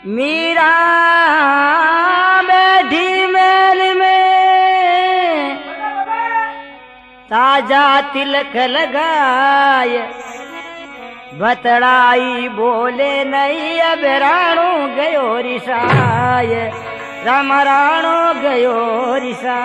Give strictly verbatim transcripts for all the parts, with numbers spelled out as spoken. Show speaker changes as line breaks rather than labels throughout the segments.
मीरा बैठी महल में ताजा तिलक लगाए, बतड़ाई बोले नहीं अब राणो गयो रिसाय, राम राणो गयो रिसा।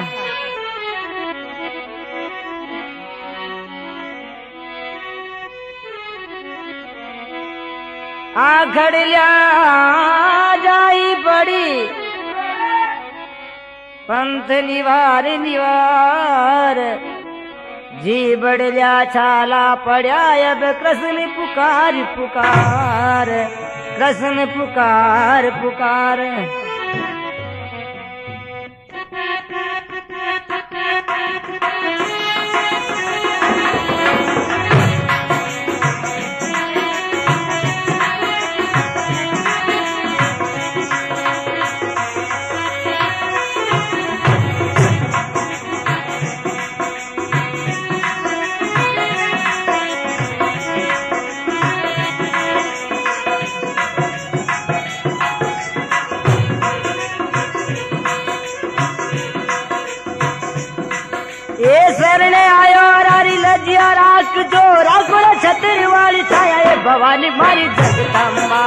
आखड़िया जाई पड़ी पंथ निवार निवार, जी बड़लिया छाला पड़ा अब कृष्ण पुकार पुकार, कृष्ण पुकार पुकार। ये शरण आयो रारी लजिया राख जो राखोड़ा छतरी वाली छाया, ये भवानी मारी जगदम्बा।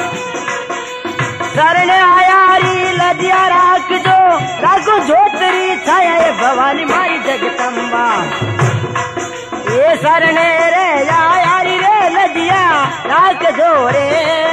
शरण आया री लजिया राख जो राखो जोतरी छाया, ये भवानी मारी जगदम्बा। ये शरण रे आया री रे लजिया राख जो रे,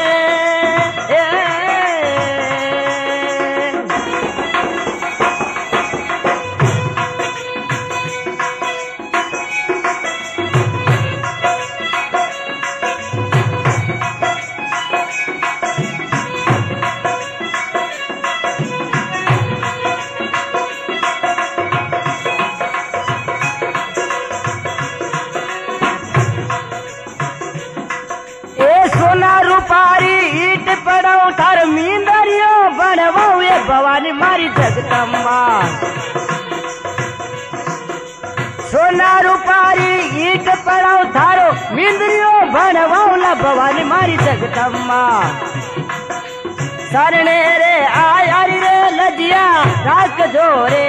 रूपारी ईट पड़ो थार मींदरियो बनवाओ, ये भवानी मारी जगदम्बा। सोना रूपारी ईट पड़ो थारो मींदरियो बनवाओ ला, भवानी मारी जगदम्बा। सरने रे आया रे लजिया राख जोरे,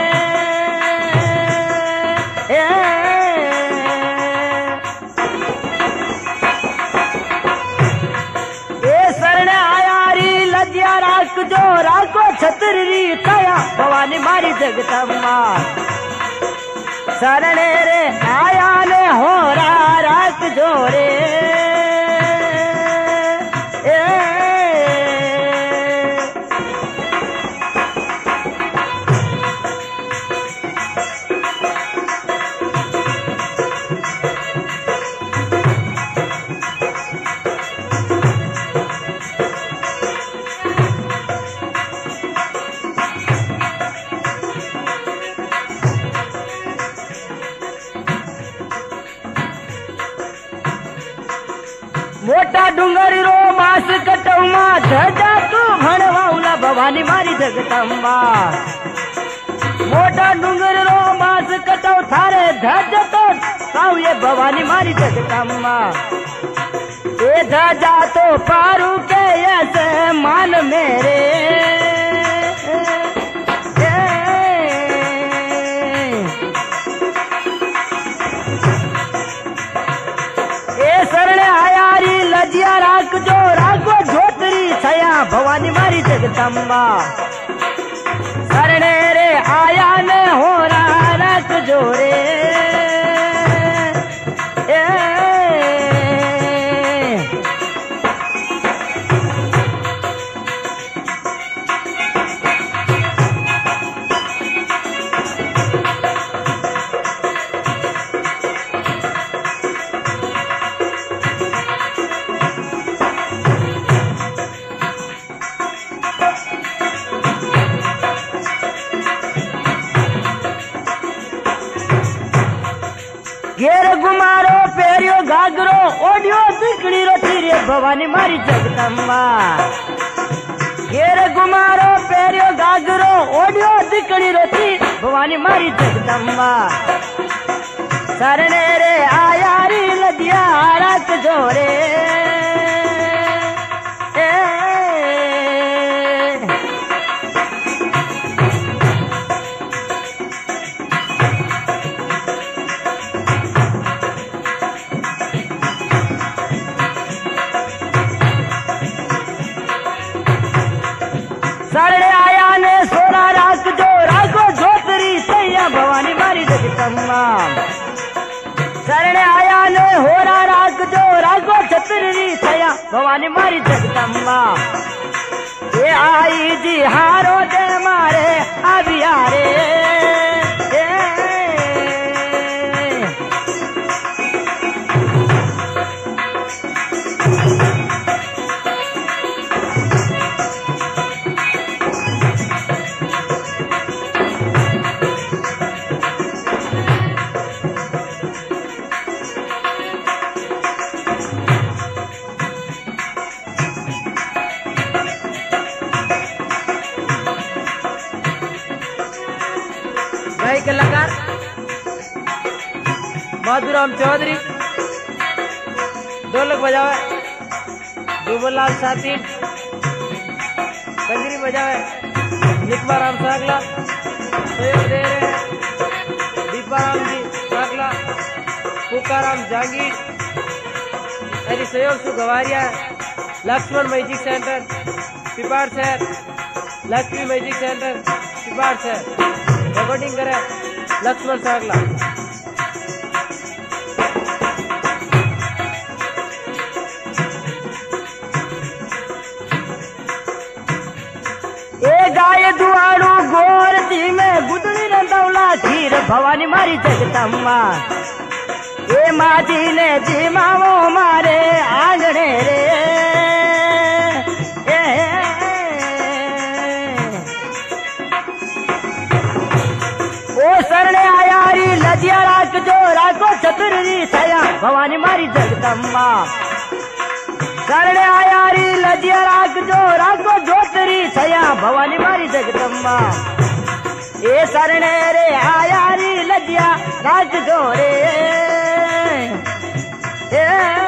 राख जो राखो छतरी छाया, भवानी मारी जगदम्बा। शरण रे आया ने हो रा राख जो रे, मोटा डूंगरी रो मास कटौमा धजा तू भणवाउला, भवानी मारी जगदम्बा। मोटा डूंगर रो मास कटौ थारे धज तो ताऊ, ये भवानी मारी जगदम्बा। ये धजा तो पारू के ऐसे मान मेरे, ये शरण आया लजिया राख जो राखो जोतरी छाया, भवानी मारी जगदम्बा। शरण रे आया ने हो रा राख जो रे, घेर गुमारो पेरियो घाघरो ओडियो दिकड़ी रोटी रे, भवानी मारी जगदम्बा। घेर गुमारो पेरियो घाघरो ओडियो दिकड़ी रोटी, भवानी मारी जगदम्बा। शरण रे आया री लजिया राख जो रे, शरण आया ने होरा राग जो रागो छतरी थया भवानी मारी जगदम्बा ये आई जी हारो दे मारे अभियारे कलाकार माधुराम चौधरी ढोलक बजावे, जुबलाल साथी कंजरी बजावे, निकबाराम सागला सहयोग दे रहे हैं, दीपाराम जी सागला, पुकाराम जहांगीर मेरी सहयोग से गवारिया, लक्ष्मण म्यूजिक सेंटर पिपाड़ शहर, लक्ष्मी म्यूजिक सेंटर पिपाड़ शहर रिकॉर्डिंग करे लक्ष्मण सागला। ए गाय दुआरू गोर दी में गुदड़ी रंदौला खीर भवानी मारी जगदम्बा ए माजी ने जी मावो मारे आंगणे रे शरण आयारी लजिया राख जो राखो चतुरी थया भवानी मारी जगदम्बा शरण आयारी लजिया राख जो राखो जोतरी थया भवानी मारी जगदम्बा ए शरण रे आयारी लजिया राख जो रे ए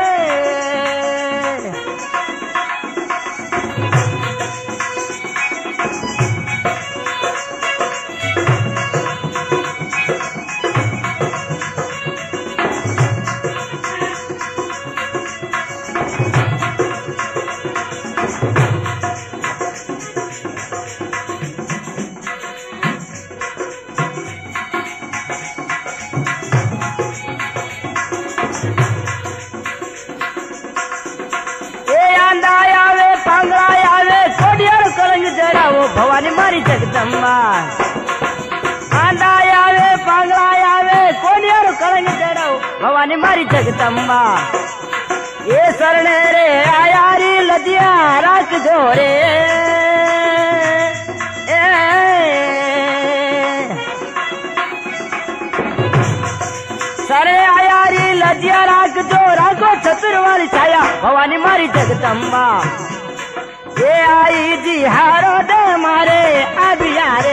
भवानी मारी जगदम्बा आंदा आवे पांगला आवे कोनियारो कलंग जड़ाओ भवानी मारी जगदम्बा ये शरण रे आयारी लदिया राख जोरे शरण आयारी लदिया राख जो राखो छतर वाली छाया भवानी मारी जगदम्बा ये आई जी हारो दे मारे अभियारे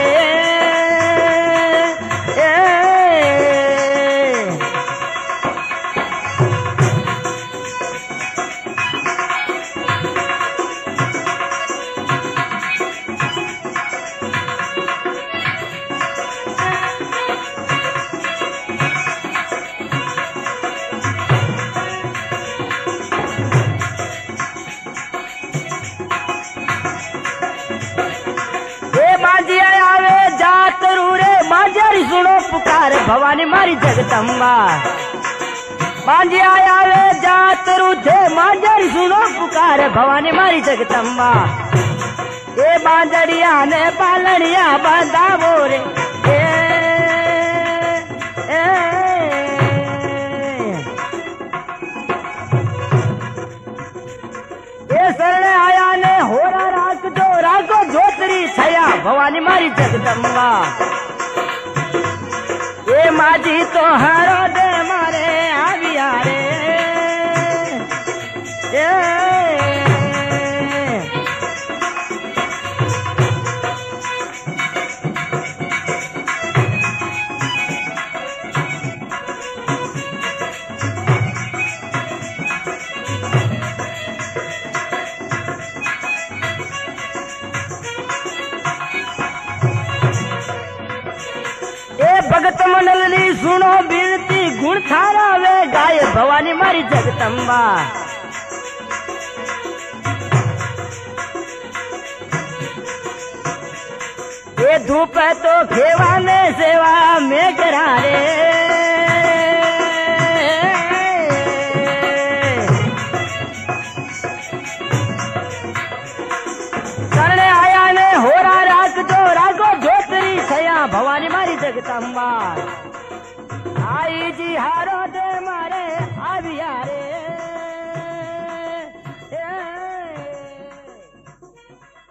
सुनो पुकार भवानी मारी जगदम्बा मांझी आया वे जात रूठे मांझरी सुनो पुकार भवानी मारी जगदम्बा ये बांझड़िया ने पालनिया बांधा बोरे ए, ए, ये शरण आया ने होरा राख जो राखो जोतरी छया भवानी मारी जगदम्बा ये माजी तो हरो दे मारे आविया रे भगत मंडली सुनो बिनती गुण थारा वे गाय भवानी मारी जगदम्बा ये धूप है तो खेवा में सेवा में करा रे जगदम्बा।